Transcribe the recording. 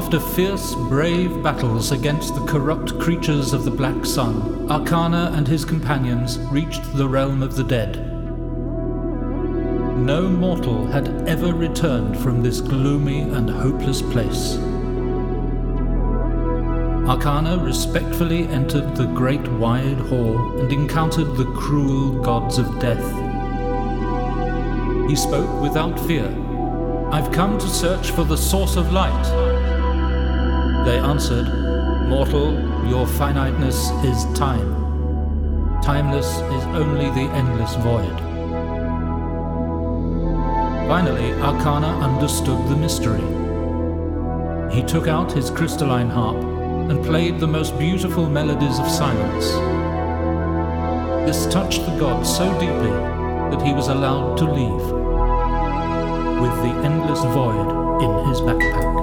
After fierce, brave battles against the corrupt creatures of the Black Sun, Arcana and his companions reached the realm of the dead. No mortal had ever returned from this gloomy and hopeless place. Arcana respectfully entered the great wide hall and encountered the cruel gods of death. He spoke without fear. "I've come to search for the source of light." They answered, "Mortal, your finiteness is time. Timeless is only the endless void." Finally, Arcana understood the mystery. He took out his crystalline harp and played the most beautiful melodies of silence. This touched the god so deeply that he was allowed to leave, with the endless void in his backpack.